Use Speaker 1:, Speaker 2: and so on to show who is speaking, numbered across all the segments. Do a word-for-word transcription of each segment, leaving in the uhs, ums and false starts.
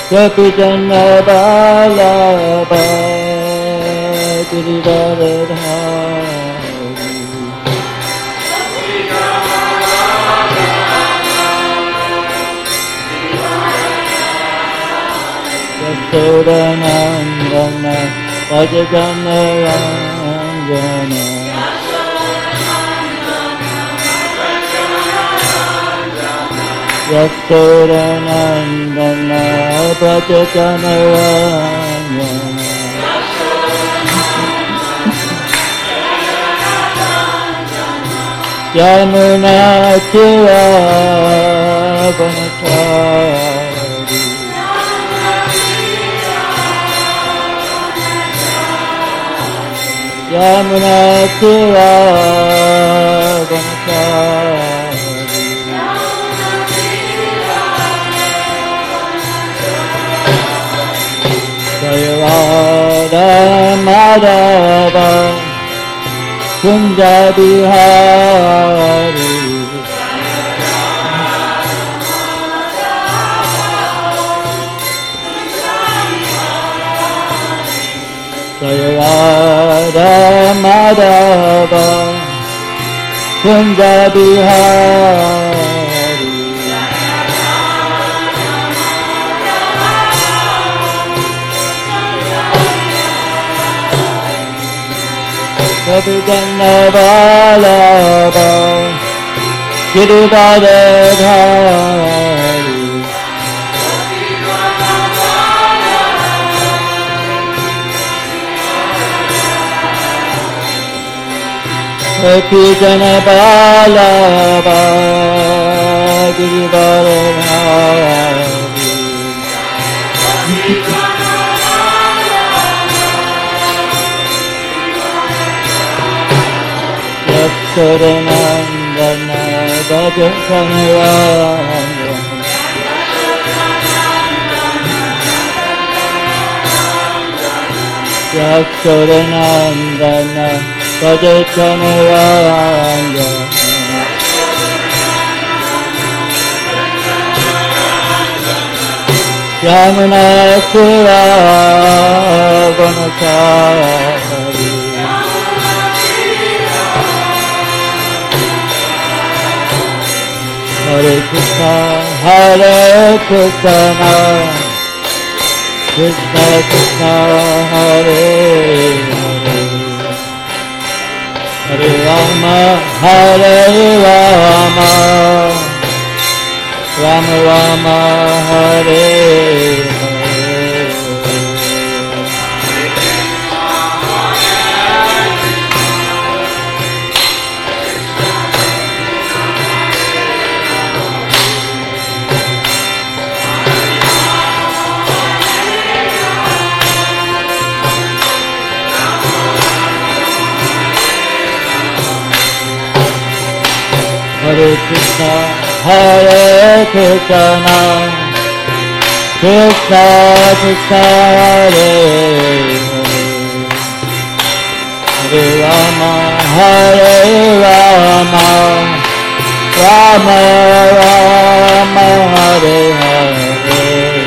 Speaker 1: Kapitana Balaba Girivaradhari Yasodanandana Bhajagana Ranjana Yasodanandana Bhajagana Ranjana Yamuna Chira Vanachari Yamuna Chira Vanachari Jayavada Madhava Kunja Bihari Jayavada Madhava Kunja Bihari Kapitana Balaba Girivaradhari Kapitana Balaba Girivaradhari Yasodanandana Bhajagana Ranjana Yasodanandana Bhajagana Ranjana Yamuna Chira Vanachari Hare Krishna, Hare Krishna, Krishna Krishna, Hare Hare, Hare Rama, Hare Rama, Rama Rama, Hare Hare. Hare Krishna, Hare Krishna, Krishna Krishna, Hare Hare, Hare Rama, Hare Rama, Rama Rama, Hare Hare.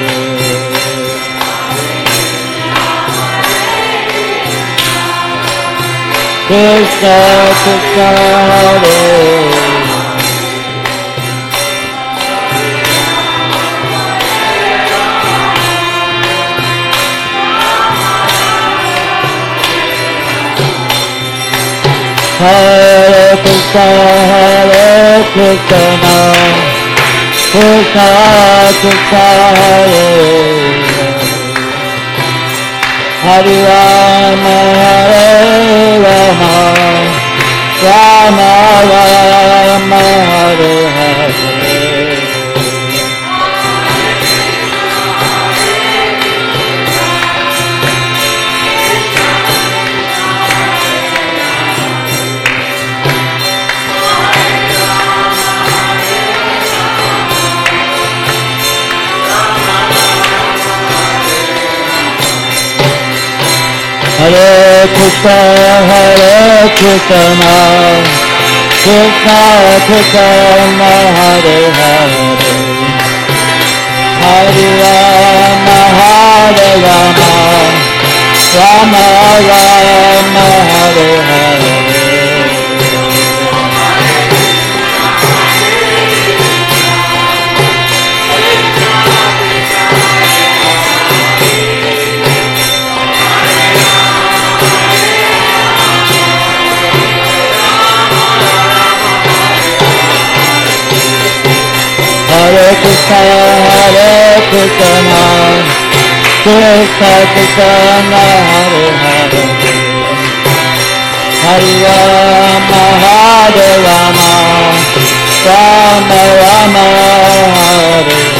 Speaker 1: Krishna Krishna, Hare Hare Krishna, Hare Krishna, Krishna Krishna, Hare Hare, Hare Rama, Hare Rama, Rama Rama, Hare Hare. Hare Krishna, Hare Krishna, Krishna Krishna, Hare Hare, Hare Rama, Hare Rama, Rama Rama, Hare Hare. Hare Krishna, Hare Krishna, Krishna Krishna, Hare Hare, Hare Rama, Hare Rama, Rama Rama, Hare Hare.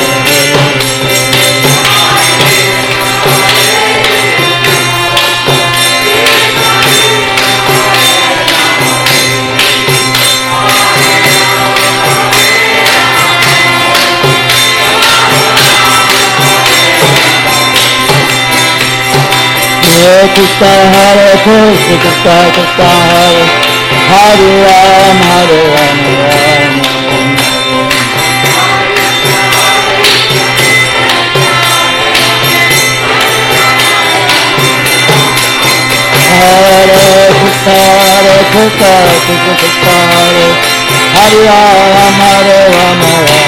Speaker 1: Hare Krishna, Hare Krishna, Krishna Krishna, Hare Hare Rama, Hare Rama, Rama Hare Krishna, Hare Krishna, Krishna Krishna, Hare Hare Rama, Hare Rama, Rama Rama.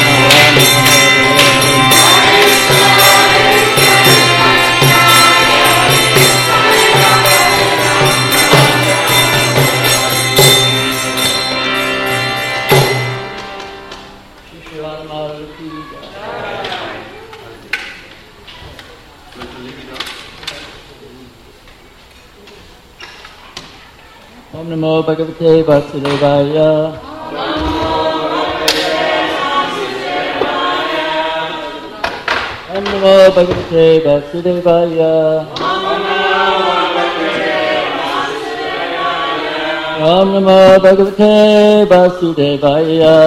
Speaker 1: Om Namo Bhagavate Vasudevaya. Om Namo Bhagavate Vasudevaya. Om Namo Bhagavate Vasudevaya.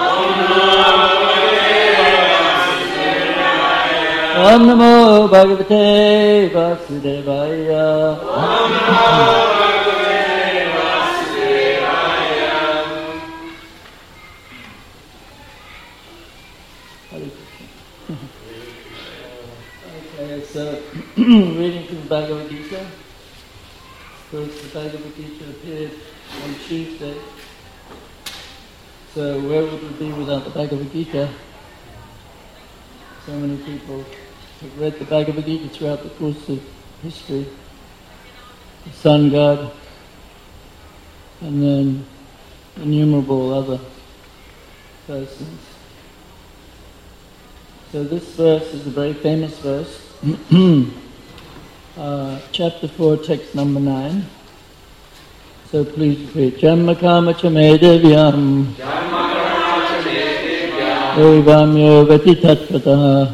Speaker 1: Om Namo Bhagavate Vasudevaya. Reading from the Bhagavad Gita. First, the Bhagavad Gita appeared on Tuesday. So where would we be without the Bhagavad Gita? So many people have read the Bhagavad Gita throughout the course of history. The sun god, and then innumerable other persons. So this verse is a very famous verse. uh, chapter four, text number nine. So please repeat. Janma kama chame devyam evam yogati tattvataha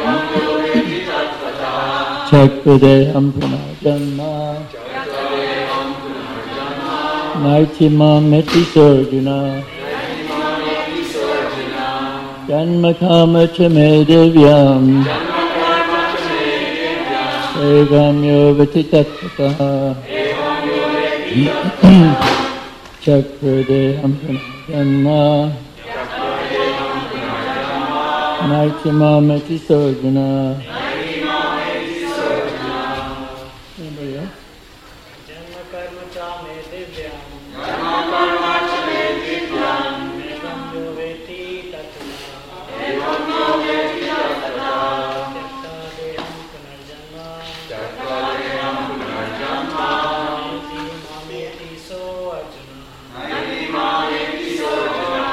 Speaker 1: chakradeham punajanma naitimam meti sorjuna Janma kama chame devyam evam yogati tattvataha chakradeham punajanma naitimam meti sorjuna. Anybody else?
Speaker 2: Janma karma cha me divyam
Speaker 3: Janma karma cha me divyam
Speaker 2: evam yo veti tatva
Speaker 3: evam yo veti tatva
Speaker 2: Chaktadeham punarjanma
Speaker 3: Chaktadeham punarjanma
Speaker 2: Naiti mameti so arjuna
Speaker 3: Naiti mameti so arjuna.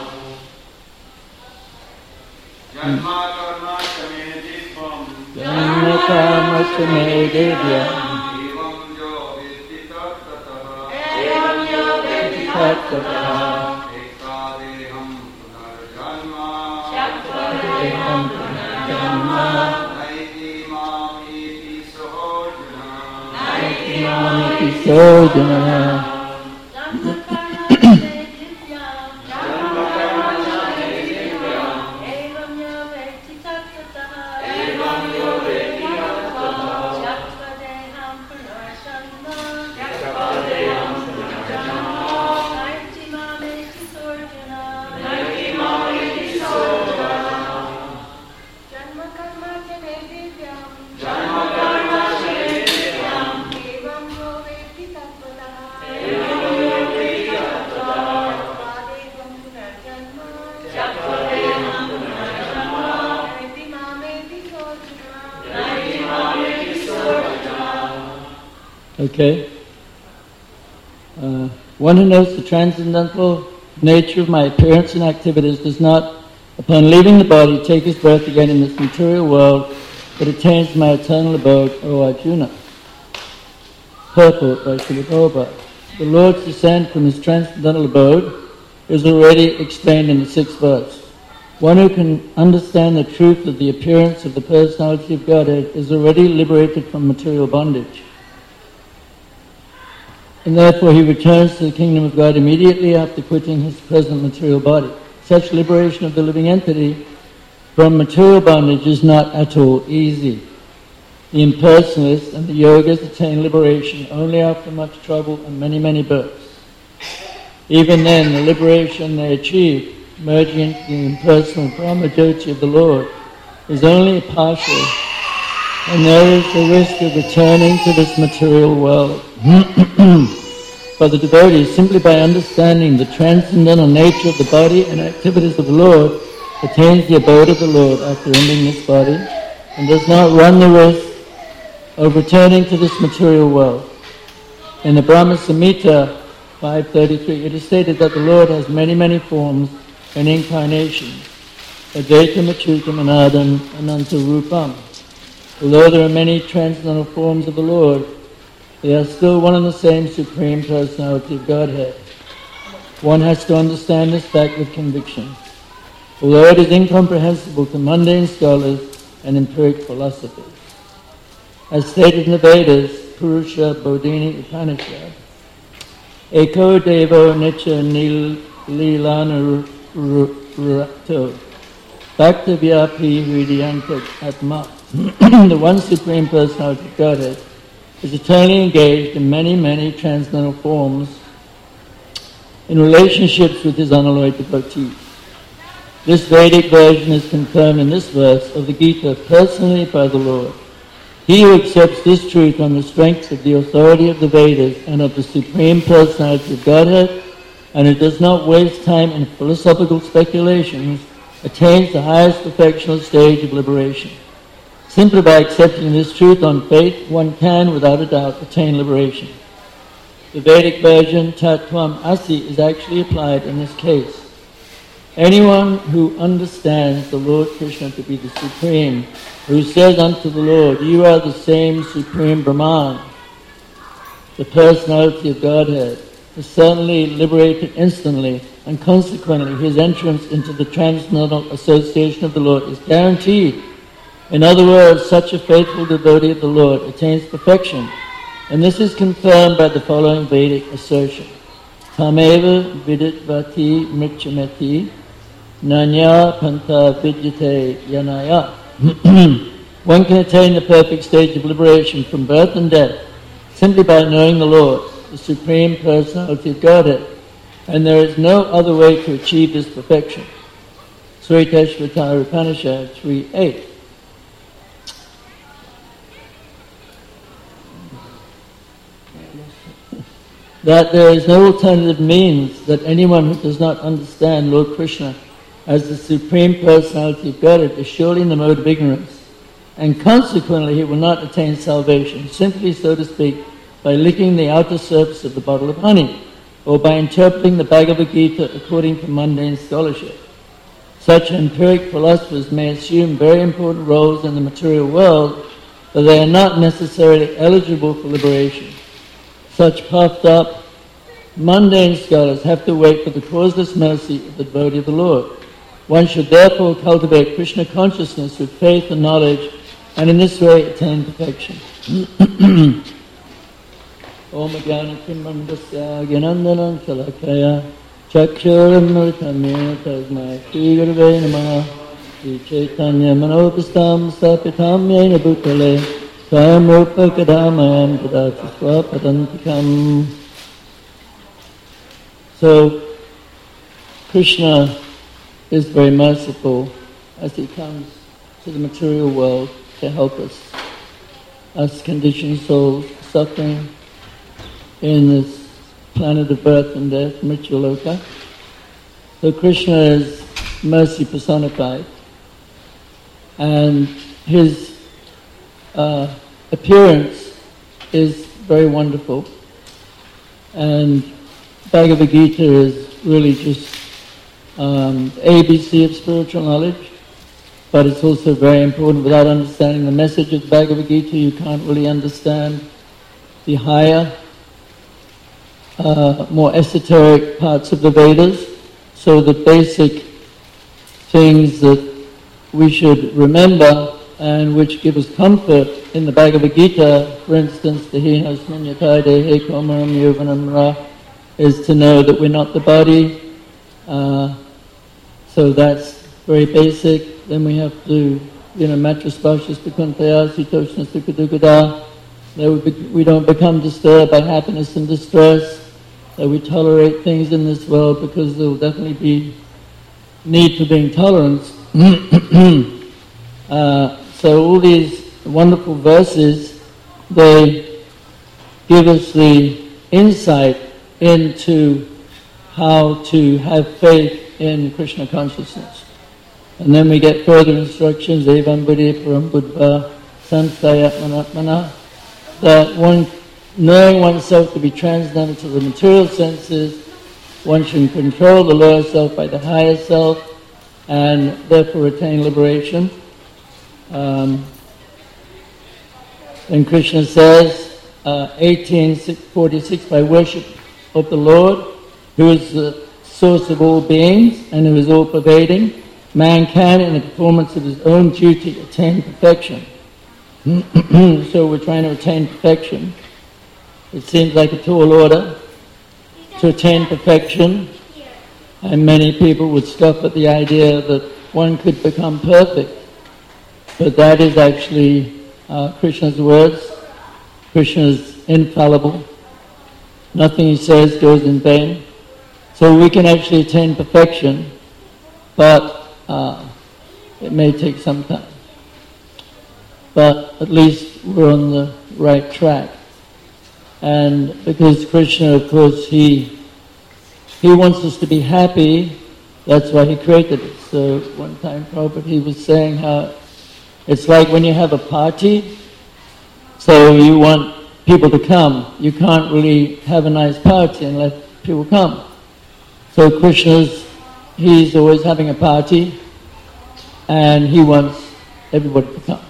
Speaker 3: Janma karma cha me divyam
Speaker 1: Janma karma cha me divyam
Speaker 3: evam yo veti tatva
Speaker 1: evam yo veti tatva
Speaker 3: Chaktadeham punarjanma
Speaker 1: Chaktadeham punarjanma
Speaker 3: Naiti mameti so arjuna.
Speaker 1: Naiti mameti so arjuna.
Speaker 4: Janma
Speaker 1: Okay? Uh, one who knows the transcendental nature of my appearance and activities does not, upon leaving the body, take his birth again in this material world, but attains my eternal abode, O Arjuna. Purport by Srila Prabhupada. The Lord's descent from his transcendental abode is already explained in the sixth verse. One who can understand the truth of the appearance of the personality of Godhead is already liberated from material bondage. And therefore he returns to the kingdom of God immediately after quitting his present material body. Such liberation of the living entity from material bondage is not at all easy. The impersonalists and the yogas attain liberation only after much trouble and many, many births. Even then, the liberation they achieve, merging into the impersonal Brahmajyoti of the Lord, is only partial, and there is the risk of returning to this material world. For the devotee, simply by understanding the transcendental nature of the body and activities of the Lord, attains the abode of the Lord after ending this body, and does not run the risk of returning to this material world. In the Brahma Samhita five thirty-three, it is stated that the Lord has many, many forms and incarnations, Advaitam, Achyutam, Anadam, Ananta Rupam. Although there are many transcendental forms of the Lord, they are still one and the same Supreme Personality of Godhead. One has to understand this fact with conviction, although it is incomprehensible to mundane scholars and empiric philosophers. As stated in the Vedas, Purusha Bodhini Upanishad, Eko Devo Nicha Nil Lilana Rato Bhakta Vyapi Hridiyanta Atma. The one Supreme Personality of Godhead is eternally engaged in many, many transcendental forms in relationships with his unalloyed devotees. This Vedic version is confirmed in this verse of the Gita personally by the Lord. He who accepts this truth on the strength of the authority of the Vedas and of the Supreme Personality of Godhead, and who does not waste time in philosophical speculations, attains the highest perfectional stage of liberation. Simply by accepting this truth on faith, one can, without a doubt, attain liberation. The Vedic version, Tattvam Asi, is actually applied in this case. Anyone who understands the Lord Krishna to be the Supreme, who says unto the Lord, you are the same Supreme Brahman, the personality of Godhead, is certainly liberated instantly, and consequently his entrance into the transcendental association of the Lord is guaranteed. In other words, such a faithful devotee of the Lord attains perfection, and this is confirmed by the following Vedic assertion. Tameva viditvati mritchameti nanya panta vidyate yanaya. One can attain the perfect stage of liberation from birth and death simply by knowing the Lord, the Supreme Personality of Godhead, and there is no other way to achieve this perfection. Sriteshvatara Upanishad three eight. That there is no alternative means that anyone who does not understand Lord Krishna as the Supreme Personality of Godhead is surely in the mode of ignorance, and consequently he will not attain salvation, simply, so to speak, by licking the outer surface of the bottle of honey, or by interpreting the Bhagavad Gita according to mundane scholarship. Such empiric philosophers may assume very important roles in the material world, but they are not necessarily eligible for liberation. Such puffed up, mundane scholars have to wait for the causeless mercy of the devotee of the Lord. One should therefore cultivate Krishna consciousness with faith and knowledge, and in this way attain perfection. Om Jnana Kimbandasya Gyanandanam Shalakaya Chakshuramritamena Tasmai Shri Gurave Namaha Shri Chaitanya Manopistam Sapitam Yena Bhutale Swayam Rupa Kadamayam Tadati Swapadantikam. So Krishna is very merciful as he comes to the material world to help us, us conditioned souls suffering in this planet of birth and death, Mrityuloka. So Krishna is mercy personified, and his uh, appearance is very wonderful. And Bhagavad Gita is really just um, A B C of spiritual knowledge, but it's also very important. Without understanding the message of Bhagavad Gita, you can't really understand the higher, uh, more esoteric parts of the Vedas. So the basic things that we should remember and which give us comfort in the Bhagavad Gita, for instance, the Hinasmin Yatai Dehe Komaram Yovanam Ra, is to know that we're not the body. Uh, so that's very basic. Then we have to, you know, Matraspashas Bikuntaya Sitoshna Sukadukada, that we, be, we don't become disturbed by happiness and distress, that we tolerate things in this world because there will definitely be need for being tolerant. uh, so all these wonderful verses, they give us the insight into how to have faith in Krishna consciousness. And then we get further instructions, Evam Buddhi Param Buddha Santayat Manatmana, that one, knowing oneself to be transcendental to the material senses, one should control the lower self by the higher self, and therefore attain liberation. Um, and Krishna says, uh, eighteen forty-six, by worship of the Lord, who is the source of all beings and who is all-pervading, man can, in the performance of his own duty, attain perfection. So we're trying to attain perfection. It seems like a tall order to attain perfection, and many people would scoff at the idea that one could become perfect. But that is actually uh, Krishna's words. Krishna is infallible. Nothing he says goes in vain. So we can actually attain perfection, but uh, it may take some time. But at least we're on the right track. And because Krishna, of course, he he wants us to be happy, that's why he created it. So one time Prabhupada, he was saying how it's like when you have a party, so you want people to come. You can't really have a nice party unless people come. So Krishna's, he's always having a party, and he wants everybody to come.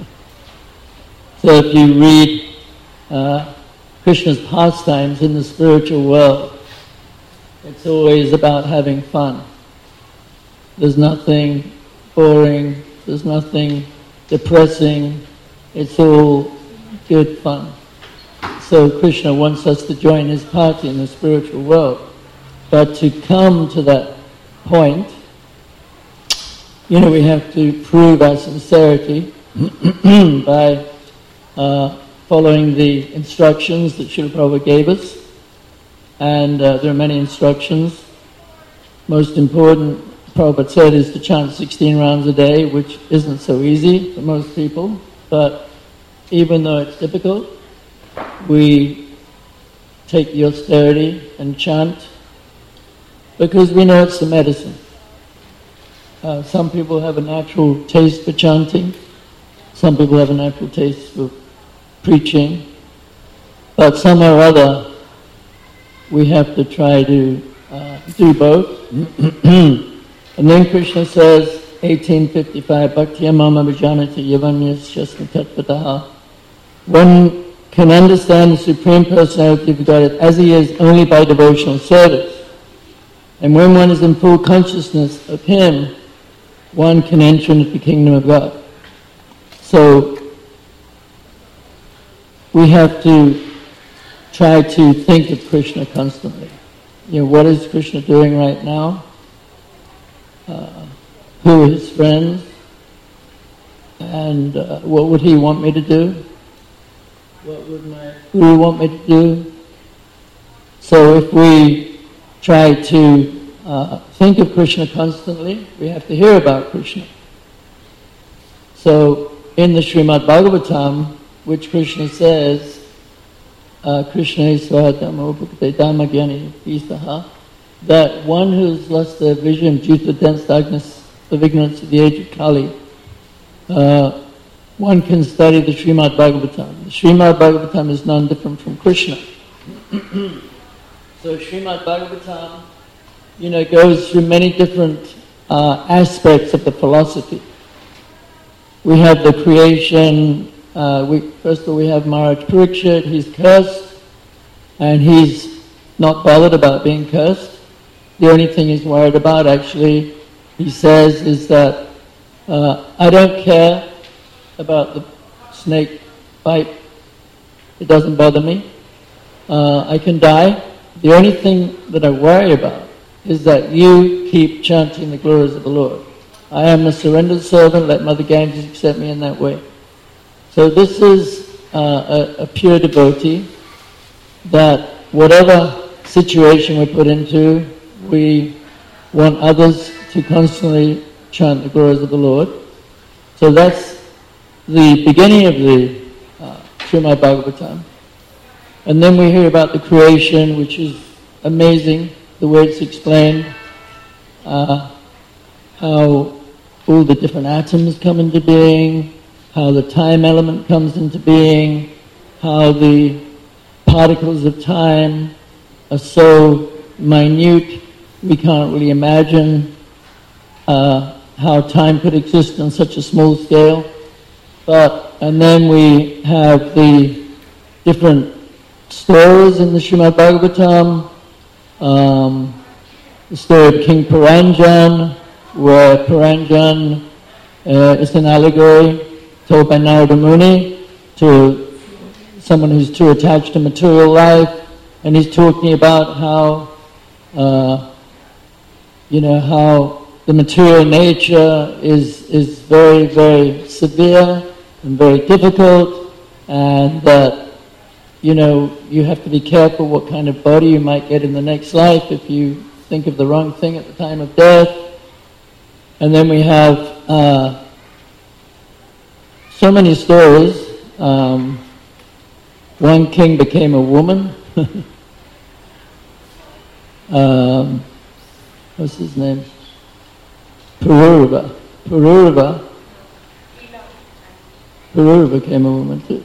Speaker 1: So if you read uh, Krishna's pastimes in the spiritual world, it's always about having fun. There's nothing boring, there's nothing depressing, it's all good fun. So Krishna wants us to join his party in the spiritual world. But to come to that point, you know, we have to prove our sincerity by uh, following the instructions that Srila Prabhupada gave us. And uh, there are many instructions. Most important, Prabhupada said, is to chant sixteen rounds a day, which isn't so easy for most people. But even though it's difficult, we take the austerity and chant because we know it's the medicine. Uh, some people have a natural taste for chanting. Some people have a natural taste for preaching. But somehow or other, we have to try to uh, do both. And then Krishna says, eighteen fifty-five, Bhaktiya mama vijanati yavanyas shasna tatpataha. One can understand the Supreme Personality of Godhead as he is only by devotional service. And when one is in full consciousness of him, one can enter into the kingdom of God. So we have to try to think of Krishna constantly. You know, what is Krishna doing right now? Uh, who are his friends? And uh, what would he want me to do? What would my Guru want me to do? So if we try to uh, think of Krishna constantly, we have to hear about Krishna. So in the Srimad Bhagavatam, which Krishna says, uh, Krishna Isvara Dhammo Bhukte Dhamma Gyani Isaha, that one who's lost their vision due to the dense darkness of ignorance of the age of Kali, uh, one can study the Srimad Bhagavatam. The Srimad Bhagavatam is none different from Krishna. So Srimad Bhagavatam, you know, goes through many different uh, aspects of the philosophy. We have the creation. Uh, we, first of all, we have Maharaj Parikshit. He's cursed, and he's not bothered about being cursed. The only thing he's worried about, actually, he says, is that uh, I don't care about the snake bite. It doesn't bother me. Uh, I can die. The only thing that I worry about is that you keep chanting the glories of the Lord. I am a surrendered servant. Let Mother Ganges accept me in that way. So this is uh, a, a pure devotee that whatever situation we're put into, we want others to constantly chant the glories of the Lord. So that's the beginning of the uh, Srimad Bhagavatam. And then we hear about the creation, which is amazing, the way it's explained, uh, how all the different atoms come into being, how the time element comes into being, how the particles of time are so minute we can't really imagine uh, how time could exist on such a small scale. But and then we have the different stories in the Srimad Bhagavatam. Um, the story of King Paranjan, where Paranjan uh, is an allegory told by Narada Muni to someone who's too attached to material life, and he's talking about how, uh, you know, how the material nature is is very, very severe and very difficult, and that, you know, you have to be careful what kind of body you might get in the next life if you think of the wrong thing at the time of death. And then we have uh, so many stories. Um, one king became a woman. um, what's his name? Pururava. Pururava. Pururava became a woman too.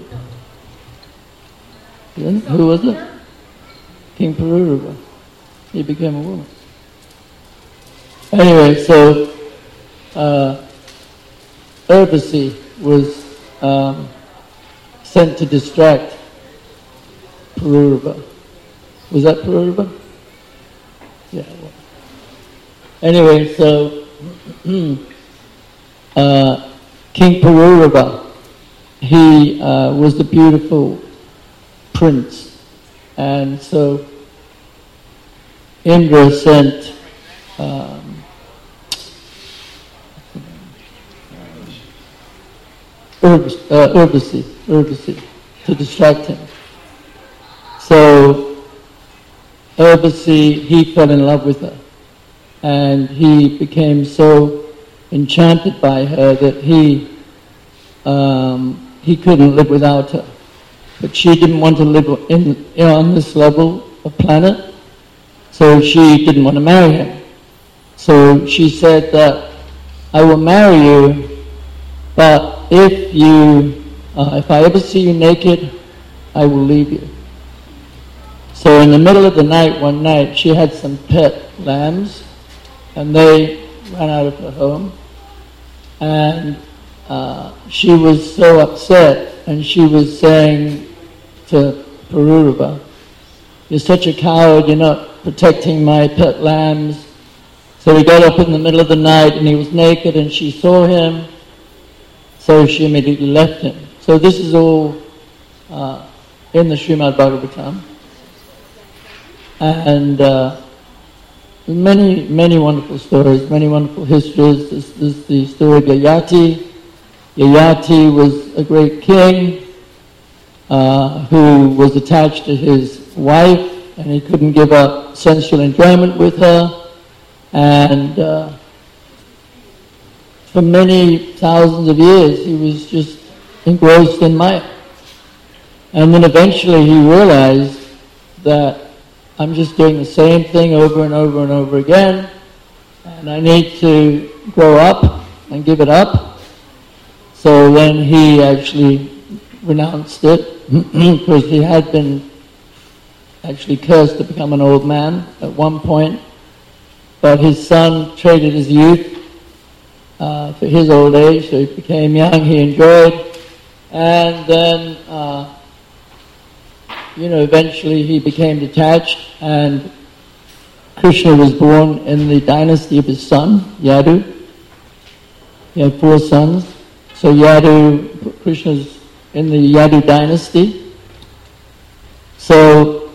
Speaker 1: Then, who was it? King Pururava. He became a woman. Anyway, so uh, Urvasi was um, sent to distract Pururava. Was that Pururava? Yeah. Well. Anyway, so uh, King Pururava, he uh, was the beautiful prince, and so Indra sent um, Urvasi, uh, Urvasi, Urvasi to distract him. So Urvasi, he fell in love with her, and he became so enchanted by her that he um, he couldn't live without her. But she didn't want to live in, you know, on this level of planet, so she didn't want to marry him. So she said that, I will marry you, but if you, uh, if I ever see you naked, I will leave you. So in the middle of the night, one night, she had some pet lambs, and they ran out of her home, and uh, she was so upset, and she was saying to Pururava, you're such a coward, you're not protecting my pet lambs. So he got up in the middle of the night and he was naked and she saw him, so she immediately left him. So this is all uh, in the Srimad Bhagavatam. And uh, many, many wonderful stories, many wonderful histories. This, this is the story of Yayati. Yayati was a great king uh, who was attached to his wife, and he couldn't give up sensual enjoyment with her. And uh, for many thousands of years, he was just engrossed in Maya. And then eventually he realized that I'm just doing the same thing over and over and over again, and I need to grow up and give it up. So then he actually renounced it because he had been actually cursed to become an old man at one point. But his son traded his youth uh, for his old age, so he became young, he enjoyed. And then, uh, you know, eventually he became detached, and Krishna was born in the dynasty of his son, Yadu. He had four sons. So Yadu, Krishna's in the Yadu dynasty. So,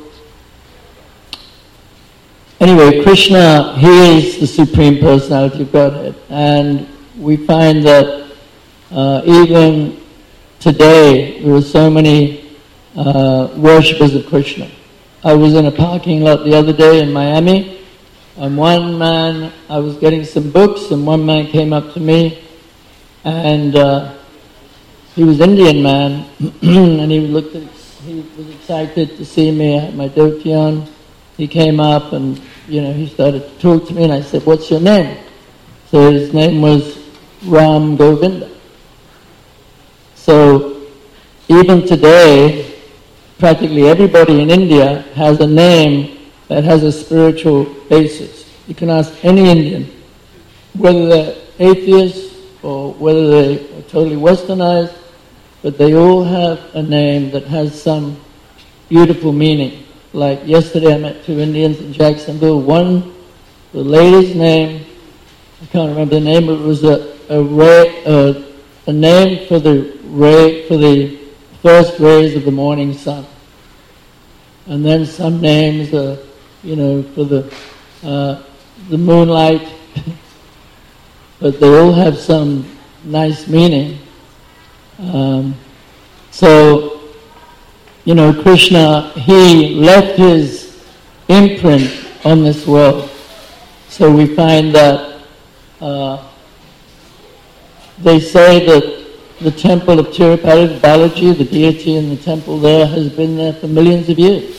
Speaker 1: anyway, Krishna, he is the Supreme Personality of Godhead. And we find that uh, even today, there are so many uh, worshippers of Krishna. I was in a parking lot the other day in Miami, and one man, I was getting some books, and one man came up to me, and uh, he was an Indian man, and he looked at, he was excited to see me. I had my dhoti on. He came up, and you know, he started to talk to me, and I said, "What's your name?" So his name was Ram Govinda. So even today, practically everybody in India has a name that has a spiritual basis. You can ask any Indian, whether they're atheists or whether they are totally westernized, but they all have a name that has some beautiful meaning. Like yesterday I met two Indians in Jacksonville. One, the lady's name, I can't remember the name, but it was a, a, ray, a, a name for the ray, for the first rays of the morning sun. And then some names, uh, you know, for the uh, the moonlight. But they all have some nice meaning. Um, so, you know, Krishna, he left his imprint on this world. So we find that uh, they say that the temple of Tirupati, Balaji, the deity in the temple there, has been there for millions of years.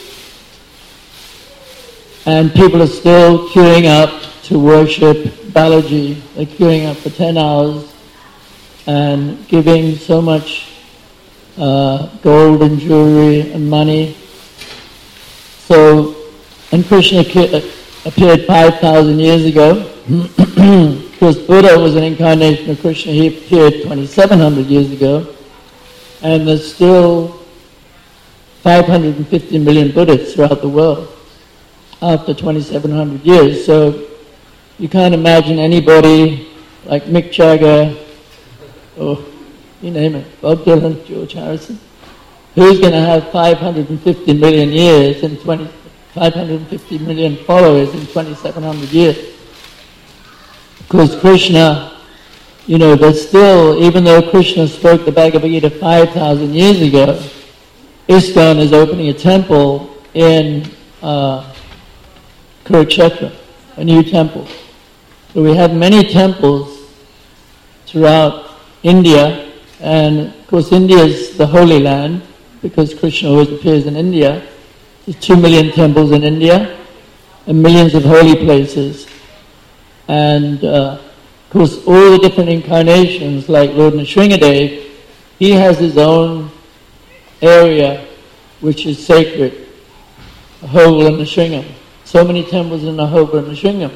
Speaker 1: And people are still queuing up to worship Balaji. They're queuing up for ten hours and giving so much uh, gold and jewelry and money. So, and Krishna appeared five thousand years ago. Because Buddha was an incarnation of Krishna, he appeared twenty-seven hundred years ago. And there's still five hundred fifty million Buddhists throughout the world after twenty-seven hundred years. So you can't imagine anybody like Mick Jagger, or you name it, Bob Dylan, George Harrison, who's going to have five hundred fifty million years and twenty, five hundred fifty million followers in twenty-seven hundred years. Because Krishna, you know, but still, even though Krishna spoke the Bhagavad Gita five thousand years ago, ISKCON is opening a temple in uh, Kurukshetra, a new temple. So we have many temples throughout India, and of course India is the Holy Land, because Krishna always appears in India. There's two million temples in India, and millions of holy places. And uh, of course all the different incarnations, like Lord Nrsingadev, he has his own area which is sacred, Ahova Nrsingham. So many temples in Ahova Nrsingham.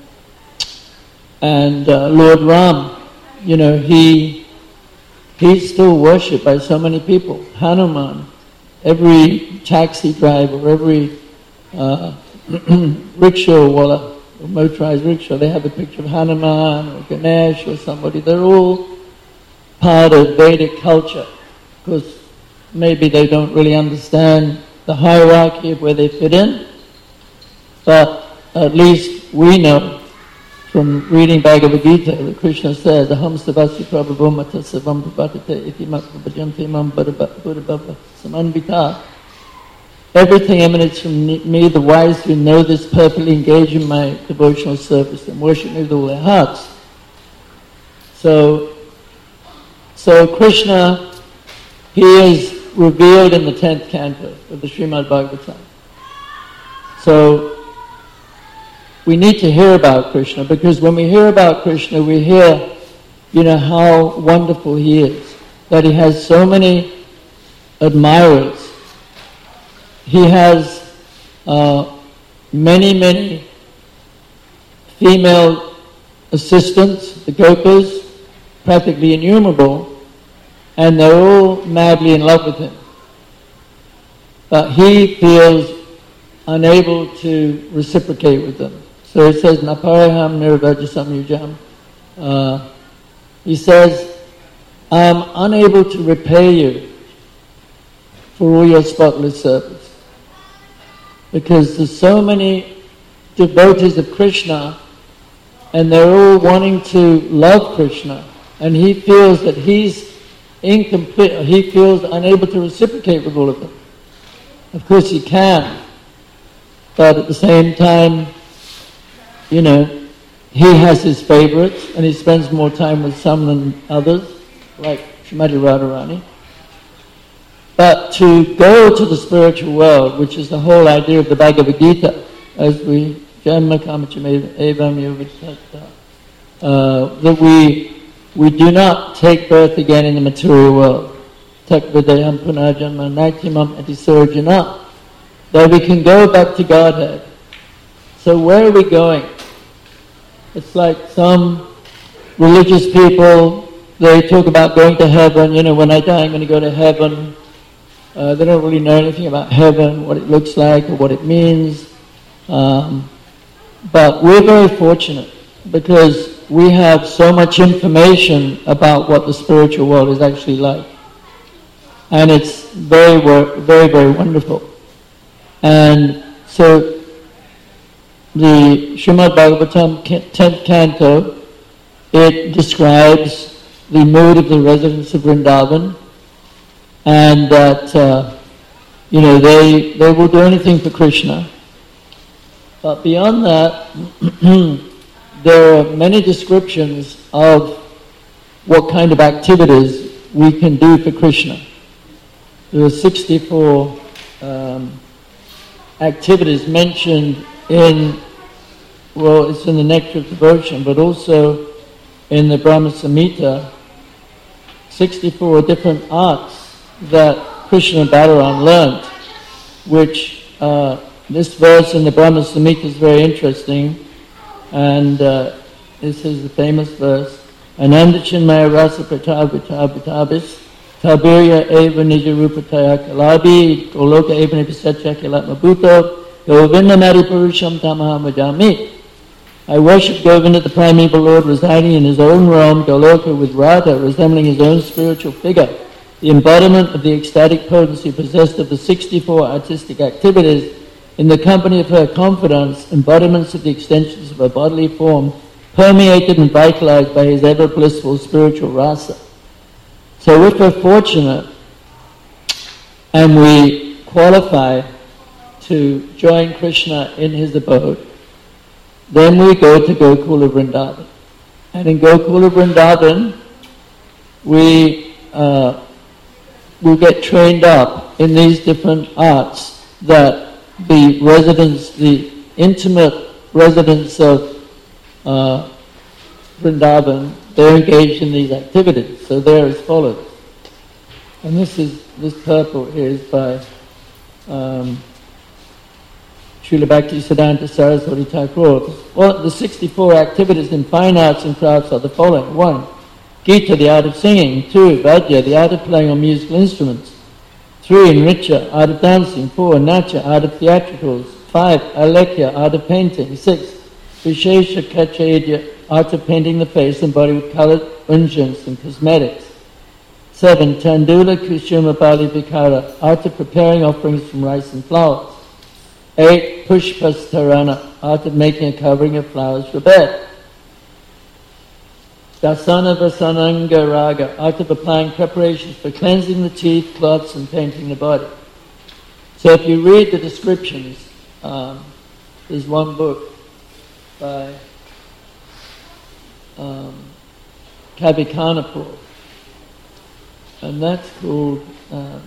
Speaker 1: And uh, Lord Ram, you know, he he's still worshipped by so many people. Hanuman, every taxi driver, every uh, rickshaw wala, or motorized rickshaw, they have a picture of Hanuman or Ganesh or somebody. They're all part of Vedic culture, because maybe they don't really understand the hierarchy of where they fit in, but at least we know from reading Bhagavad Gita that Krishna says, Aham savasi prabhavam mata savam prabhatate iti matvajanti mam buddhabhava samanvita. Everything emanates from me, the wise who know this perfectly engage in my devotional service and worship me with all their hearts. So, so Krishna, he is revealed in the tenth canto of the Srimad Bhagavatam. So, we need to hear about Krishna, because when we hear about Krishna, we hear you know, how wonderful he is, that he has so many admirers. He has uh, many, many female assistants, the gopas, practically innumerable, and they're all madly in love with him. But he feels unable to reciprocate with them. So he says, Naparaham nirvajasam yujam. Uh, he says, I am unable to repay you for all your spotless service. Because there's so many devotees of Krishna, and they're all wanting to love Krishna, and he feels that he's incomplete, he feels unable to reciprocate with all of them. Of course he can, but at the same time, you know, he has his favorites, and he spends more time with some than others, like Srimati Radharani. But to go to the spiritual world, which is the whole idea of the Bhagavad Gita, as we Janma Kamachame Evam Yovichata, uh, that we we do not take birth again in the material world. Takvidayam Punarjanma Naitimam Atisurjana. That we can go back to Godhead. So where are we going? It's like some religious people, they talk about going to heaven, you know, when I die I'm going to go to heaven. Uh, they don't really know anything about heaven, what it looks like or what it means. Um, but we're very fortunate because we have so much information about what the spiritual world is actually like. And it's very, very, very wonderful. And so the Srimad Bhagavatam tenth canto, it describes the mood of the residents of Vrindavan, and that uh, you know they they will do anything for Krishna. But beyond that, there are many descriptions of what kind of activities we can do for Krishna. There are sixty-four um, activities mentioned in, well, it's in the Nectar of Devotion, but also in the Brahma Samhita, sixty-four different arts that Krishna Balaram learnt, which uh, this verse in the Brahma Samhita is very interesting, and uh, this is the famous verse, Ananda Chinmaya Rasa Pratabhitabhitabhis Tabirya Eva Nija Rupataya Kalabi Goloka Eva Nipisatya Kilatma Bhuto Govinda Mari Purusham Tamaha Majami. I worship Govinda, the primeval Lord, residing in his own realm, Goloka, with Radha, resembling his own spiritual figure, the embodiment of the ecstatic potency possessed of the sixty-four artistic activities, in the company of her confidants, embodiments of the extensions of her bodily form, permeated and vitalized by his ever blissful spiritual rasa. So if we're fortunate and we qualify to join Krishna in his abode, then we go to Gokula Vrindavan. And in Gokula Vrindavan, we uh, will get trained up in these different arts that the residents, the intimate residents of uh, Vrindavan, they're engaged in these activities. So they're as follows. And this is, this purple here is by um, Srila Bhaktisiddhanta Saraswati Thakur. Well, the sixty-four activities in fine arts and crafts are the following. One, Gita, the art of singing. Two, Vajja, the art of playing on musical instruments. Three, Nritya, art of dancing. Four, Natya, art of theatricals. Five, Alekya, art of painting. Six, Vishesha Kachedya, art of painting the face and body with coloured unguents and cosmetics. Seven, Tandula Kushuma Bali Vikara, art of preparing offerings from rice and flowers. Eight, Pushpastarana, art of making a covering of flowers for bed. Dasana Vasananga Raga, art of applying preparations for cleansing the teeth, cloths, and painting the body. So if you read the descriptions, um, there's one book by um, Kavi Karnapur, and that's called um,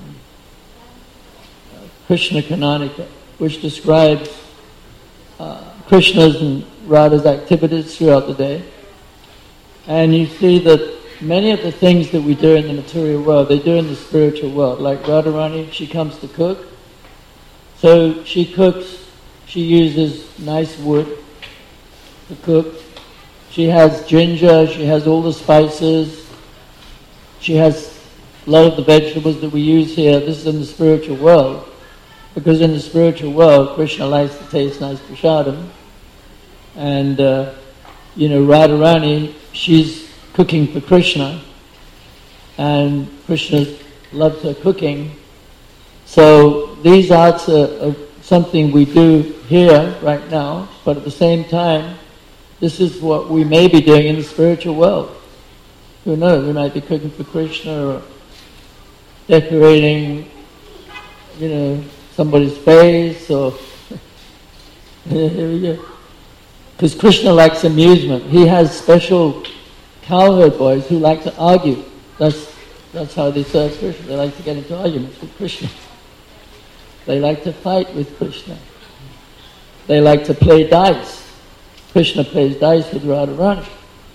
Speaker 1: Krishna Kananika, which describes uh, Krishna's and Radha's activities throughout the day. And you see that many of the things that we do in the material world, they do in the spiritual world. Like Radharani, she comes to cook. So she cooks, she uses nice wood to cook. She has ginger, she has all the spices. She has a lot of the vegetables that we use here. This is in the spiritual world. Because in the spiritual world, Krishna likes to taste nice prasadam. And, uh, you know, Radharani, she's cooking for Krishna. And Krishna loves her cooking. So these arts are, are something we do here right now, but at the same time, this is what we may be doing in the spiritual world. Who knows, we might be cooking for Krishna or decorating, you know, somebody's face, or here we go. Because Krishna likes amusement. He has special cowherd boys who like to argue. That's that's how they serve Krishna. They like to get into arguments with Krishna. They like to fight with Krishna. They like to play dice. Krishna plays dice with Radharani.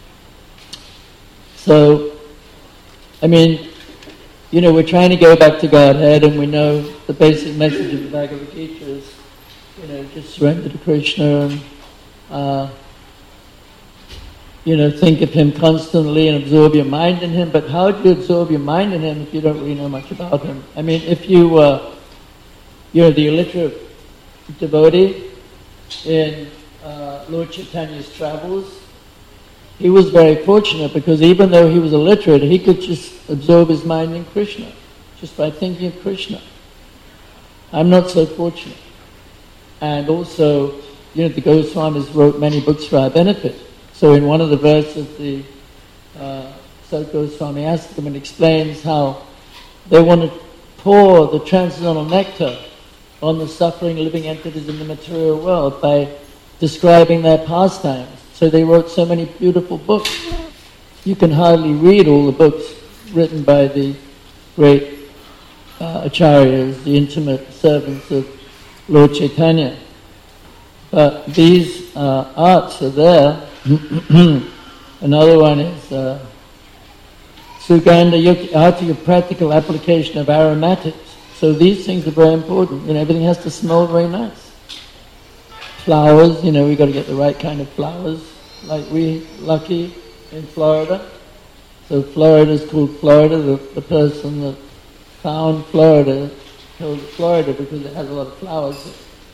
Speaker 1: So, I mean, you know, we're trying to go back to Godhead, and we know the basic message of the Bhagavad Gita is, you know, just surrender to Krishna and, uh, you know, think of Him constantly and absorb your mind in Him. But how do you absorb your mind in Him if you don't really know much about Him? I mean, if you, uh, you know, the illiterate devotee in uh, Lord Chaitanya's travels, he was very fortunate because even though he was illiterate, he could just absorb his mind in Krishna, just by thinking of Krishna. I'm not so fortunate. And also, you know, the Goswamis wrote many books for our benefit. So in one of the verses, the uh, Sat Goswami asks them and explains how they want to pour the transcendental nectar on the suffering living entities in the material world by describing their pastimes. So they wrote so many beautiful books. You can hardly read all the books written by the great uh, acharyas, the intimate servants of Lord Chaitanya. But these uh, arts are there. Another one is uh, Sugandha Yukti Arti, a practical application of aromatics. So these things are very important. You know, everything has to smell very nice. Flowers, you know, we've got to get the right kind of flowers. Like we, lucky in Florida. So Florida is called Florida. The, the person that found Florida called it Florida because it has a lot of flowers.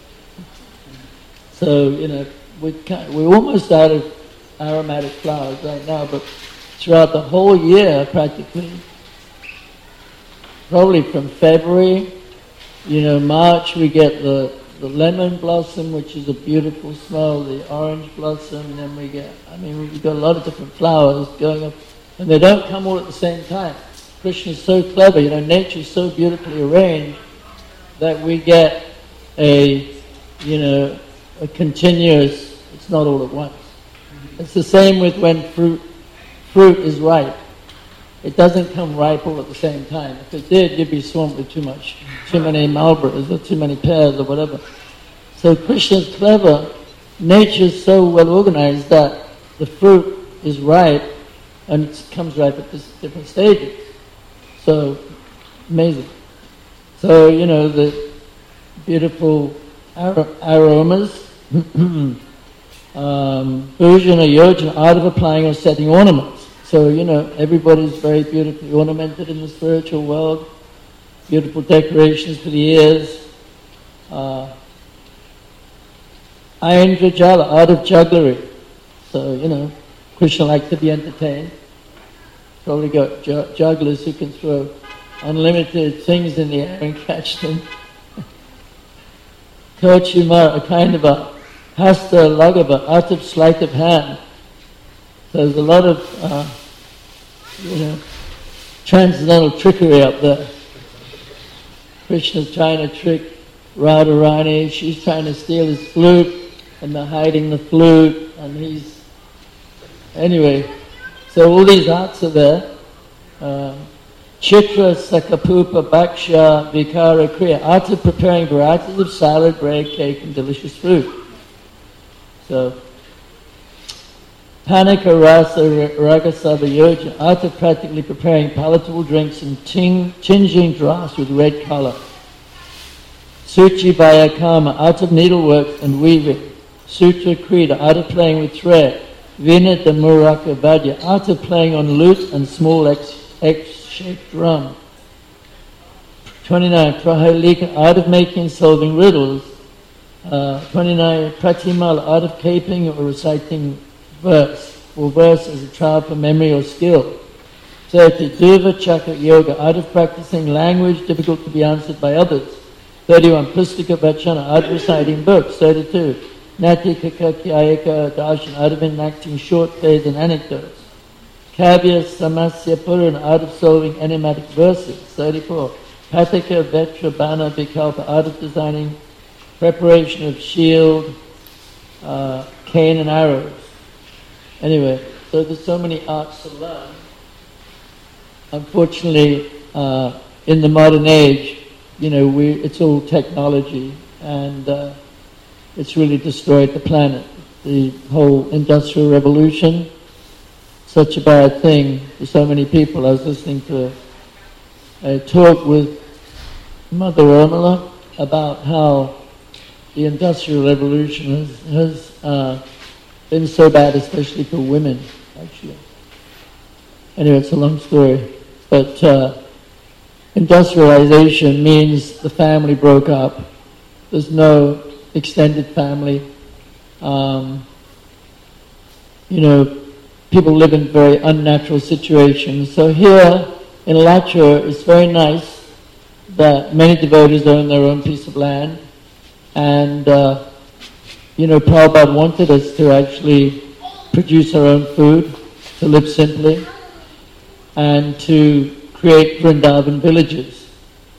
Speaker 1: So, you know, we can't, we're almost out of aromatic flowers right now, but throughout the whole year, practically, probably from February, you know, March, we get the, the lemon blossom, which is a beautiful smell, the orange blossom, and then we get, I mean, we've got a lot of different flowers going up, and they don't come all at the same time. Krishna is so clever, you know, nature is so beautifully arranged that we get a, you know, a continuous, it's not all at once. It's the same with when fruit, fruit is ripe. It doesn't come ripe all at the same time. If it did, you'd be swamped with too much, too many Marlboros or too many pears or whatever. So Krishna's clever. Nature's so well organized that the fruit is ripe and it comes ripe at different stages. So, amazing. So, you know, the beautiful ar- aromas, um, bhujana, yojana, art of applying or setting ornaments. So, you know, everybody's very beautifully ornamented in the spiritual world. Beautiful decorations for the ears. Uh, Aindrajala, art of jugglery. So, you know, Krishna likes to be entertained. Probably got ju- jugglers who can throw unlimited things in the air and catch them. Kochimar, a kind of a hasta lagava, art of sleight of hand. So there's a lot of, uh, you know, transcendental trickery up there. Krishna's trying to trick Radharani. She's trying to steal his flute, and they're hiding the flute, and he's... Anyway, so all these arts are there. Uh, Chitra, Sakapupa, Bhaksha, Vikara, Kriya. Art of preparing varieties of salad, bread, cake, and delicious fruit. So... Panika Rasa Ragasava Yoja, art of practically preparing palatable drinks and ting, tinging draughts with red color. Suchi Vayakama, art of needlework and weaving. Sutra Krida, art of playing with thread. Vinita Muraka Vadya, art of playing on lute and small X, X-shaped drum. twenty-nine. Prahalika, art of making and solving riddles. Uh, twenty-nine. Pratimal, art of caping or reciting verse, or verse as a trial for memory or skill. thirty. Durva Chakra Yoga, art of practicing language difficult to be answered by others. thirty-one. Pustika Vachana, art of reciting books. thirty-two. Natika Kakyayaka Darshan, art of enacting short plays and anecdotes. Kavya Samasya Purana, art of solving enigmatic verses. thirty-four. Pataka Vetra Bana Vikalpa, art of designing preparation of shield, uh, cane and arrows. Anyway, so there's so many arts to learn. Unfortunately, uh, in the modern age, you know, we it's all technology, and uh, it's really destroyed the planet. The whole industrial revolution, such a bad thing for so many people. I was listening to a talk with Mother Urmila about how the industrial revolution has, has uh, been so bad, especially for women, actually. Anyway, it's a long story. But uh, industrialization means the family broke up. There's no extended family. Um, you know, people live in very unnatural situations. So here in Alachua, it's very nice that many devotees own their own piece of land. And, uh, you know, Prabhupada wanted us to actually produce our own food, to live simply, and to create Vrindavan villages.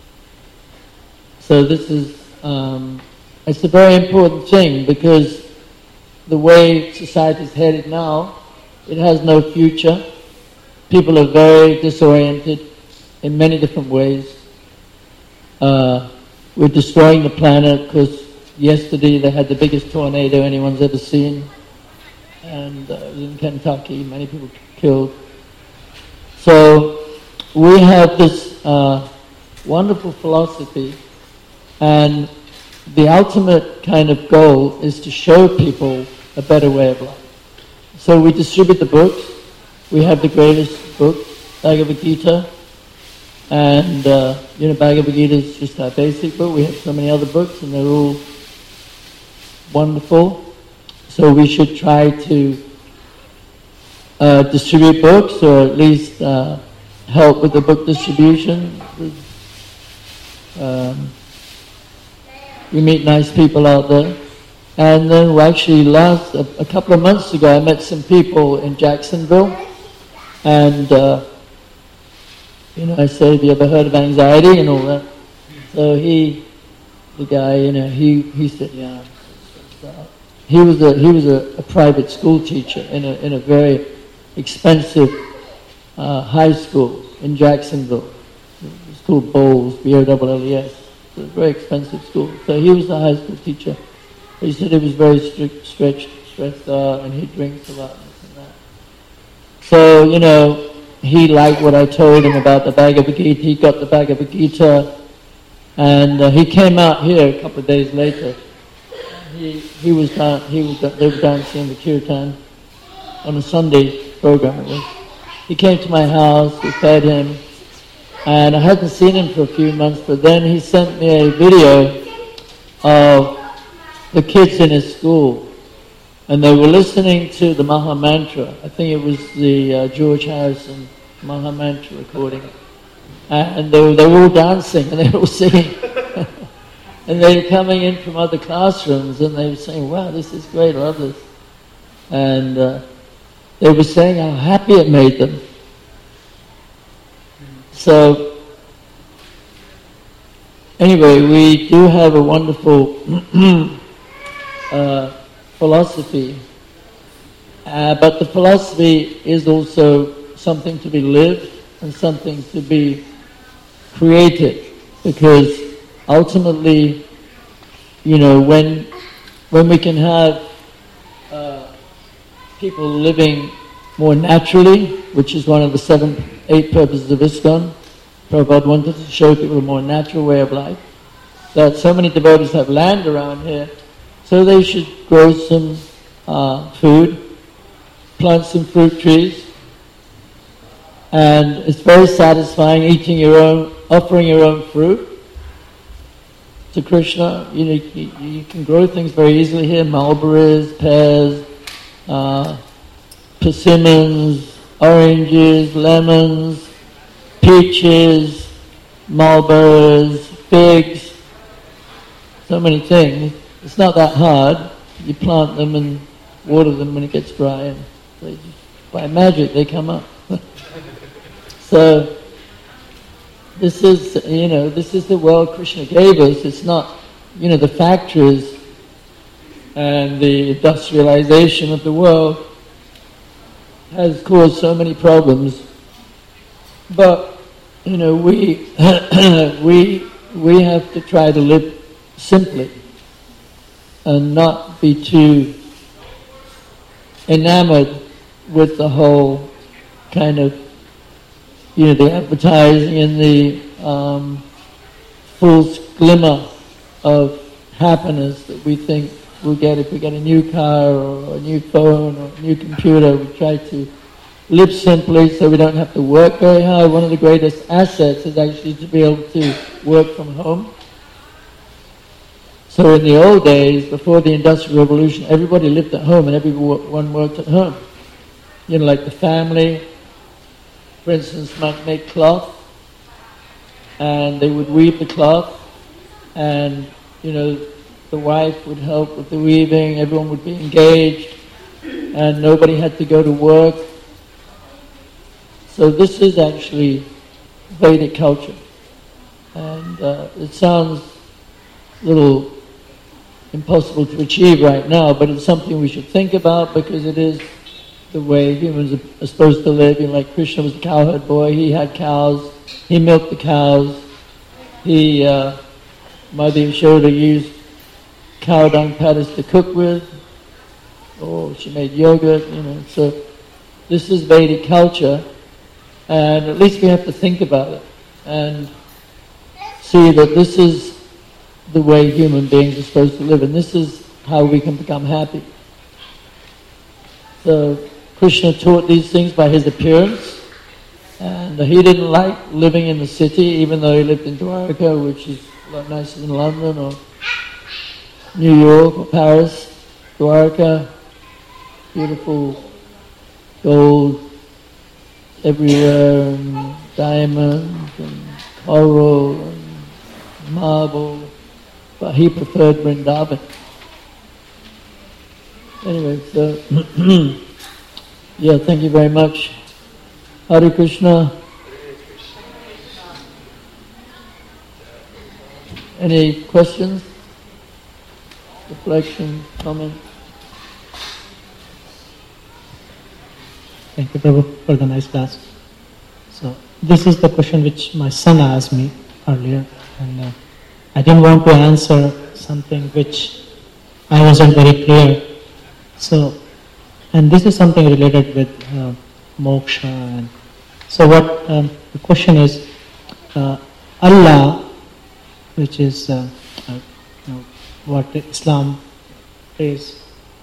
Speaker 1: So this is, um, it's a very important thing, because the way society is headed now, it has no future. People are very disoriented in many different ways. Uh, we're destroying the planet because yesterday they had the biggest tornado anyone's ever seen, and uh, it was in Kentucky, many people killed. So we have this uh, wonderful philosophy, and the ultimate kind of goal is to show people a better way of life. So we distribute the books. We have the greatest book, Bhagavad Gita, and uh, you know, Bhagavad Gita is just our basic book. We have so many other books, and they're all wonderful. So we should try to uh, distribute books, or at least uh, help with the book distribution. Um, we meet nice people out there. And then we actually last, a, a couple of months ago, I met some people in Jacksonville, and uh, you know, I said, have you ever heard of anxiety and all that? So he, the guy, you know, he, he said, yeah. He was a he was a, a private school teacher in a in a very expensive uh, high school in Jacksonville. It's called Bowles, B O L L E S. It's a very expensive school. So he was a high school teacher. He said he was very strict, stretched, stressed out, and he drinks a lot and this and that. So, you know, he liked what I told him about the Bhagavad Gita. He got the Bhagavad Gita, and uh, he came out here a couple of days later. He he was down, he was they were dancing the kirtan on a Sunday program. It was. He came to my house. We fed him, and I hadn't seen him for a few months. But then he sent me a video of the kids in his school, and they were listening to the Maha Mantra. I think it was the uh, George Harrison Maha Mantra recording, and they were they were all dancing and they were all singing. And they were coming in from other classrooms, and they were saying, wow, this is great, I love this. And uh, they were saying how happy it made them. So, anyway, we do have a wonderful uh, philosophy, uh, but the philosophy is also something to be lived and something to be created, because ultimately, you know, when when we can have uh, people living more naturally, which is one of the seven, eight purposes of ISKCON. Prabhupada wanted to show people a more natural way of life. That so many devotees have land around here, so they should grow some uh, food, plant some fruit trees, and it's very satisfying eating your own, offering your own fruit to Krishna. You know, you, you can grow things very easily here: mulberries, pears, uh, persimmons, oranges, lemons, peaches, mulberries, figs. So many things. It's not that hard. You plant them and water them when it gets dry, and they just, by magic they come up. So this is, you know, this is the world Krishna gave us. It's not, you know, the factories and the industrialization of the world has caused so many problems. But, you know, we we we have to try to live simply and not be too enamored with the whole kind of, you know, the advertising and the um, false glimmer of happiness that we think we'll get if we get a new car or a new phone or a new computer. We try to live simply so we don't have to work very hard. One of the greatest assets is actually to be able to work from home. So in the old days, before the Industrial Revolution, everybody lived at home and everyone worked at home. You know, like the family, for instance, might make cloth, and they would weave the cloth, and, you know, the wife would help with the weaving, everyone would be engaged, and nobody had to go to work. So this is actually Vedic culture. And uh, it sounds a little impossible to achieve right now, but it's something we should think about because it is the way humans are supposed to live. You know, like Krishna was a cowherd boy, he had cows, he milked the cows, he, uh, Mother Yashoda used cow dung padders to cook with, or she made yogurt, you know. So this is Vedic culture, and at least we have to think about it and see that this is the way human beings are supposed to live, and this is how we can become happy. So Krishna taught these things by his appearance, and he didn't like living in the city, even though he lived in Dwarka, which is a lot nicer than London or New York or Paris. Dwarka, beautiful gold everywhere, and diamonds and coral and marble, but he preferred Vrindavan. Anyway, so yeah, thank you very much. Hare Krishna. Any questions? Reflection, comment?
Speaker 4: Thank you, Prabhu, for the nice class. So this is the question which my son asked me earlier, and uh, I didn't want to answer something which I wasn't very clear. So, and this is something related with uh, moksha. And so what um, the question is, uh, Allah, which is uh, uh, you know, what Islam is.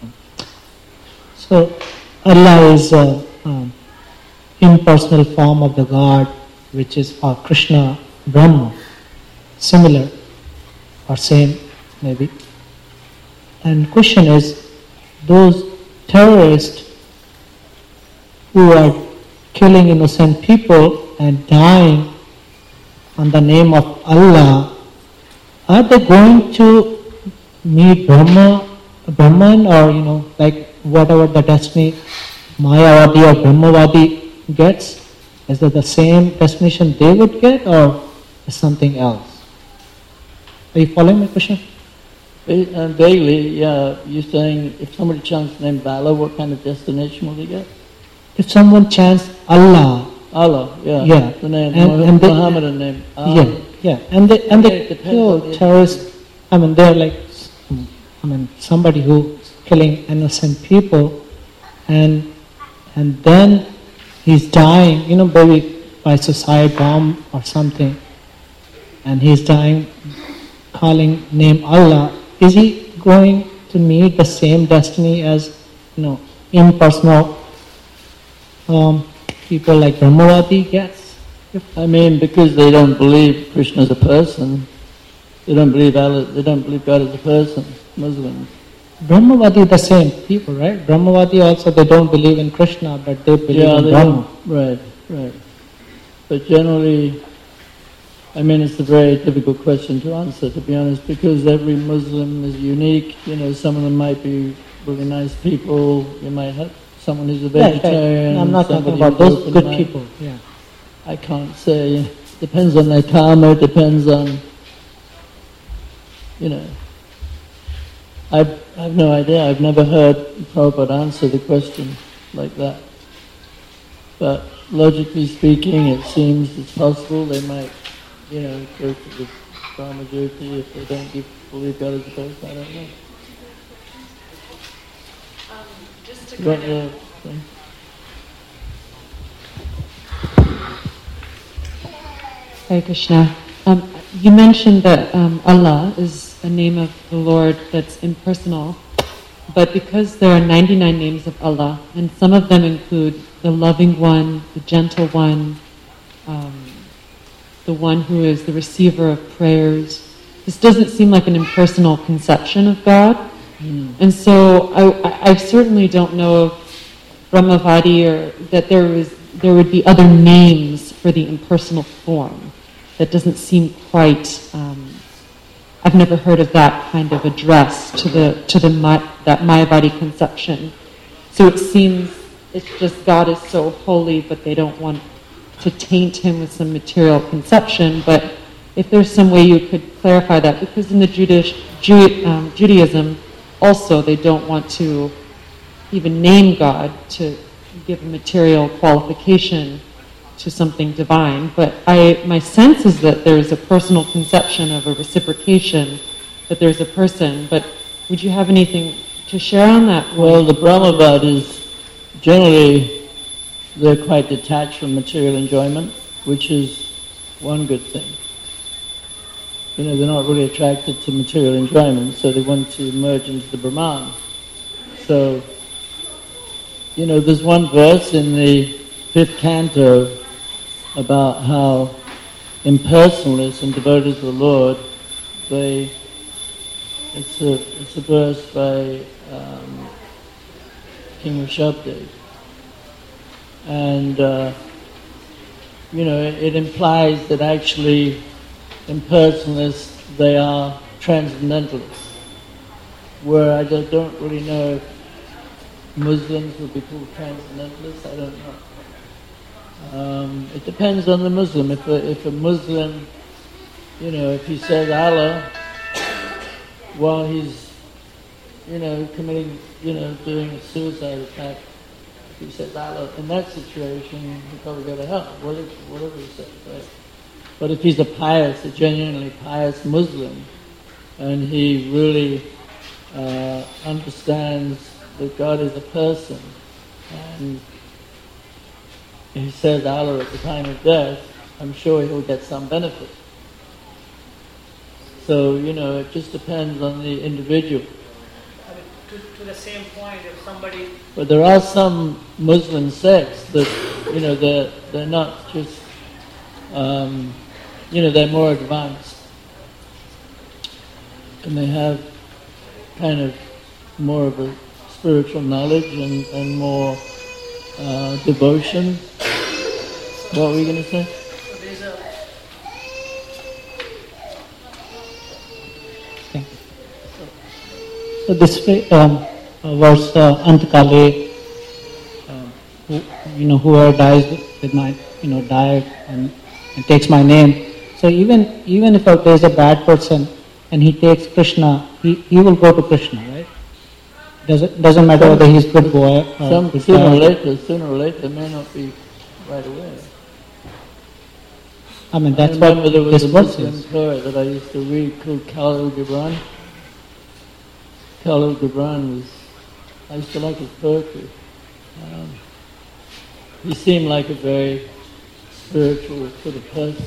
Speaker 4: So Allah is uh, um, impersonal form of the God, which is for Krishna, Brahma, similar or same maybe. And question is, those terrorists who are killing innocent people and dying on the name of Allah, are they going to meet Brahma, Brahman, or you know, like whatever the destiny Mayavadi or Brahmavadi gets? Is that the same destination they would get, or is something else? Are you following my question?
Speaker 1: Uh, vaguely, yeah. You're saying if somebody chants the name Bala, what kind of destination will they get?
Speaker 4: If someone chants Allah,
Speaker 1: Allah, yeah,
Speaker 4: yeah,
Speaker 1: the name,
Speaker 4: and,
Speaker 1: the
Speaker 4: and they,
Speaker 1: Muhammadan name. Um,
Speaker 4: yeah, yeah, and they and
Speaker 1: okay,
Speaker 4: they
Speaker 1: it
Speaker 4: kill
Speaker 1: depends on the-
Speaker 4: terrorists. I mean, they're like, I mean, somebody who's killing innocent people, and and then he's dying, you know, maybe by suicide bomb or something, and he's dying, calling name Allah. Is he going to meet the same destiny as, you know, impersonal um, people like Brahmavati gets?
Speaker 1: I mean, because they don't believe Krishna is a person, they don't believe Allah, they don't believe God is a person, Muslims.
Speaker 4: Brahmavati the same people, right? Brahmavati also, they don't believe in Krishna, but they believe
Speaker 1: Yeah,
Speaker 4: in
Speaker 1: they
Speaker 4: Brahma.
Speaker 1: don't, right, right. But generally, I mean, it's a very difficult question to answer, to be honest, because every Muslim is unique. You know, some of them might be really nice people. You might have someone who's a vegetarian.
Speaker 4: Right, right. I'm not talking
Speaker 1: somebody
Speaker 4: about
Speaker 1: who's
Speaker 4: those good
Speaker 1: open-minded.
Speaker 4: people. Yeah.
Speaker 1: I can't say. Depends on their karma. Depends on, you know. I've, I have no idea. I've never heard Prabhupada answer the question like that. But logically speaking, it seems it's possible they might, you know, go to the Brahma Jyoti if they don't give, believe God is a person. I don't know.
Speaker 5: Um, just to
Speaker 1: You want
Speaker 5: kind of,
Speaker 1: the thing?
Speaker 6: Hare Krishna. Um, you mentioned that um, Allah is a name of the Lord that's impersonal, but because there are ninety-nine names of Allah, and some of them include the loving one, the gentle one, um, the one who is the receiver of prayers, this doesn't seem like an impersonal conception of God.
Speaker 1: Mm.
Speaker 6: And so I, I certainly don't know if Brahmavati or that there was there would be other names for the impersonal form. That doesn't seem quite. Um, I've never heard of that kind of address to the to the that Mayavadi conception. So it seems it's just God is so holy, but they don't want to taint him with some material conception. But if there's some way you could clarify that, because in the Juda- Ju- um, Judaism, also they don't want to even name God to give a material qualification to something divine, but I, my sense is that there's a personal conception of a reciprocation, that there's a person, but would you have anything to share on that?
Speaker 1: Well, the Brahmavadis, generally, they're quite detached from material enjoyment, which is one good thing. You know, they're not really attracted to material enjoyment, so they want to merge into the Brahman. So, you know, there's one verse in the fifth canto about how impersonalists and devotees of the Lord, they, it's a, it's a verse by um, King Rishabdev. And, uh, you know, it, it implies that actually impersonalists, they are transcendentalists. Where I don't, don't really know if Muslims would be called transcendentalists, I don't know. Um, it depends on the Muslim. If a, if a Muslim, you know, if he says Allah while he's, you know, committing, you know, doing a suicide attack, if he says Allah, in that situation, he'll probably go to hell, whatever, whatever he says, right? But if he's a pious, a genuinely pious Muslim, and he really uh, understands that God is a person, and he says Allah at the time of death, I'm sure he'll get some benefit. So, you know, it just depends on the individual.
Speaker 2: I mean, to, to the same point, if somebody...
Speaker 1: But there are some Muslim sects that, you know, they're, they're not just, um, you know, they're more advanced. And they have kind of more of a spiritual knowledge and, and more uh, devotion. What were you going to say?
Speaker 2: So there's a...
Speaker 4: Okay. So this um, verse, uh, Antakale, um, who, you know, whoever dies with my, you know, died and, and takes my name. So even even if there's a bad person and he takes Krishna, he, he will go to Krishna, right? Doesn't doesn't matter whether he's good boy or
Speaker 1: Some
Speaker 4: good
Speaker 1: sooner or
Speaker 4: guy.
Speaker 1: later, sooner or later, may not be right away.
Speaker 4: I mean,
Speaker 1: I
Speaker 4: that's
Speaker 1: remember
Speaker 4: what
Speaker 1: there was
Speaker 4: this
Speaker 1: a
Speaker 4: verse
Speaker 1: Muslim
Speaker 4: is.
Speaker 1: poet that I used to read called Khalil Gibran. Khalil Gibran was, I used to like his poetry. Um, he seemed like a very spiritual sort of person.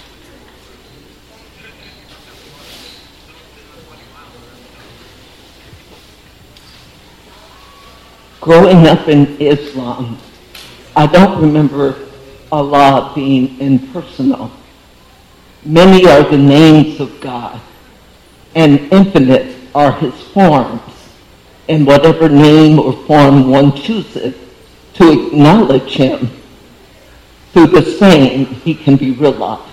Speaker 5: Growing up in Islam, I don't remember Allah being impersonal. Many are the names of God, and infinite are his forms. In whatever name or form one chooses to acknowledge him, through the same he can be realized.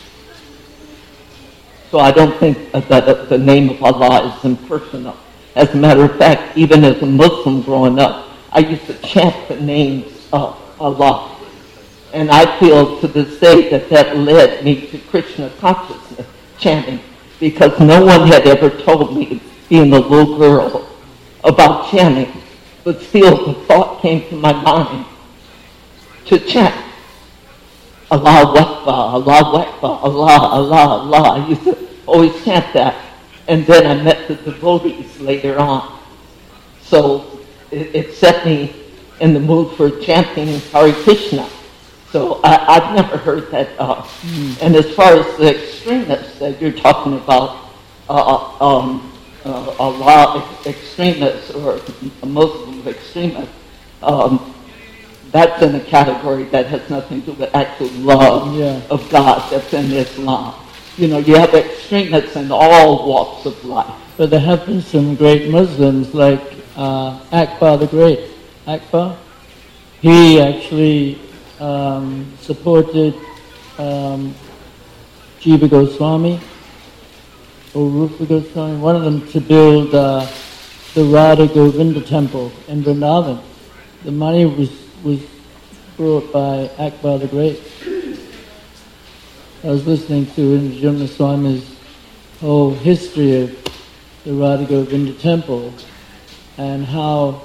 Speaker 5: So I don't think that the name of Allah is impersonal. As a matter of fact, even as a Muslim growing up, I used to chant the names of Allah. And I feel to this day that that led me to Krishna consciousness, chanting, because no one had ever told me, being a little girl, about chanting. But still, the thought came to my mind to chant. Allahu Akbar, Allahu Akbar, Allah, Allah, Allah. I used to always chant that. And then I met the devotees later on. So it, it set me in the mood for chanting Hare Krishna. So I, I've never heard that. Uh, mm. And as far as the extremists that you're talking about, uh, um, uh, Allah extremists or Muslim extremists, um, that's in a category that has nothing to do with actual love
Speaker 1: yeah.
Speaker 5: of God that's in Islam. You know, you have extremists in all walks of life.
Speaker 1: But there have been some great Muslims like uh, Akbar the Great. Akbar, he actually um, supported um, Jiva Goswami or Rupa Goswami, one of them, to build uh, the Radha Govinda temple in Vrindavan. The money was, was brought by Akbar the Great. I was listening to Narjuna Swami's whole history of the Radha Govinda temple and how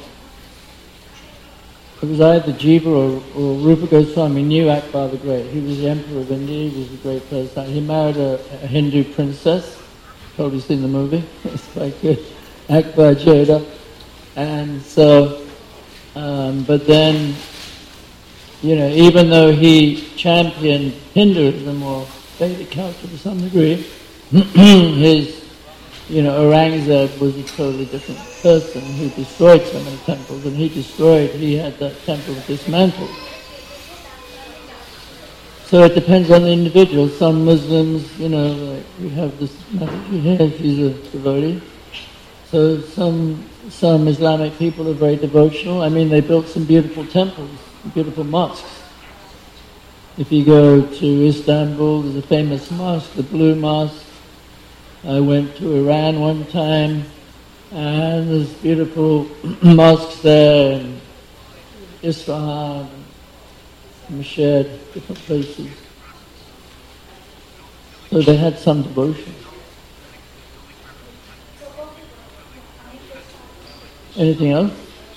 Speaker 1: it was either Jiva or, or Rupa Goswami knew Akbar the Great. He was the emperor of India, he was a great person. He married a, a Hindu princess. Probably seen the movie. It's quite good. Akbar Jodha. And so, um, but then, you know, even though he championed Hinduism or Vedic culture to some degree, his, you know, Aurangzeb was a totally different person who destroyed so many temples, and he destroyed, he had that temple dismantled. So it depends on the individual. Some Muslims, you know, like we have this Mataji here, she's a devotee. So some some Islamic people are very devotional. I mean, they built some beautiful temples, beautiful mosques. If you go to Istanbul, there's a famous mosque, the Blue Mosque. I went to Iran one time, and there's beautiful mosques there, and Isfahan, Mashhad, different places. So they had some devotion. Anything else?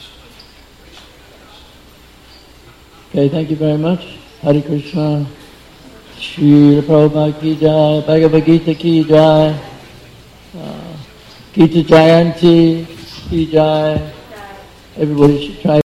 Speaker 1: Okay, thank you very much. Hare Krishna. Shri Prabhupada ki jai, Bhagavad Gita ki jai, uh, Gita Jayanti ki jai. Everybody should try